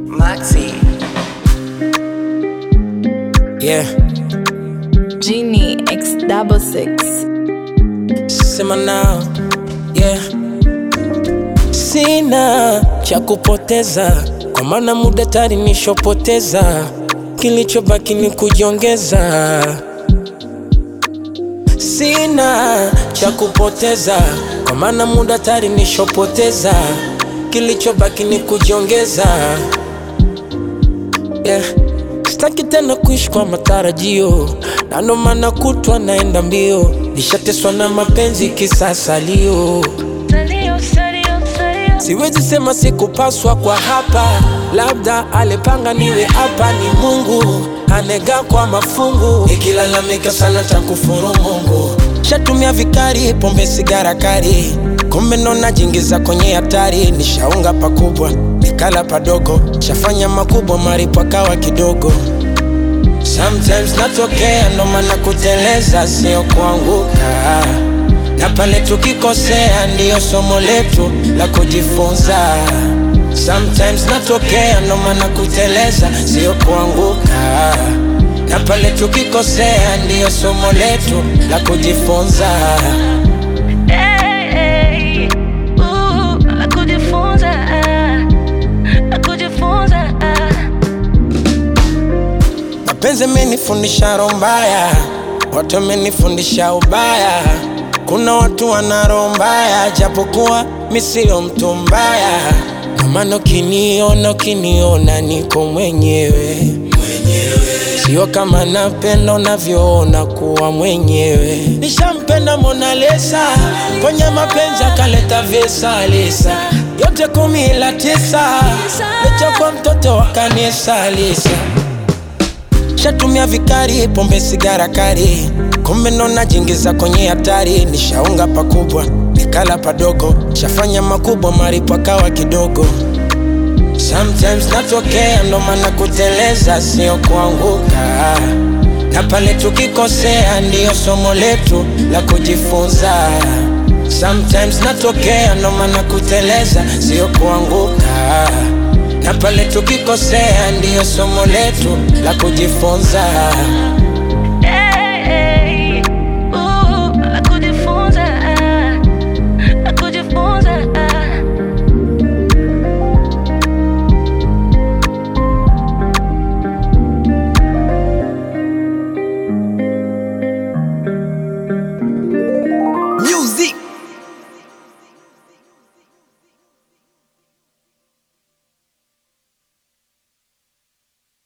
Maxi. Yeah. Genie X66. Sema now. Yeah. Sina cha kupoteza, kwa maana muda tayari nishopoteza. Kilichobaki ni kujiongeza. Sina cha kupoteza, kwa maana muda tayari nishopoteza. Kilichobaki ni kujiongeza. Yeah. Sitaki tena kuishi kwa matarajio, na ndo maana kutwa naenda mbio. Nishateswa na mapenzi kisasalio. Siwezi sema sikupaswa kwa hapa, labda alipanga niwe hapa. Ni Mungu anega kwa mafungu, ikilalamika sana takufuru Mungu. Shatumia vikari, pombe, sigara kari, kumbe ndo najingiza kwenye hatari. Nishaunga pakubwa, nikala padogo, shafanya makubwa, maripo kawa kidogo. Sometimes natokea, ndo maana kuteleza sio kuanguka, na pale tukikosea ndiyo somo letu la kujifunza. Sometimes natokea, ndo maana kuteleza sio kuanguka, na pale tukikosea ndiyo somo letu la kujifunza. Mapenzi menifundisha roho mbaya, watu wamenifundisha ubaya. Kuna watu wana roho mbaya, japokuwa mi sio mtu mbaya. Ndio maana ukiniona niko mwenyewe. Sio kama napenda unavyoona kuwa mwenyewe. Nishampenda Mona Lisa, ponya mapenzi akaleta Vesalisa. Yote 19 licha kwa mtoto wa kanisa Lisa. Shatumia vikari, pombe, sigara kari, kumbe ndo najingiza kwenye hatari. Nishaunga pakubwa, nikala padogo, shafanya makubwa, maripo kawa kidogo. Sometimes natokea, ndo maana kuteleza sio kuanguka, na pale tukikosea ndiyo somo letu la kujifunza. Sometimes natokea, ndo maana kuteleza sio kuanguka, na pale tukikosea ndiyo somo letu la kujifunza.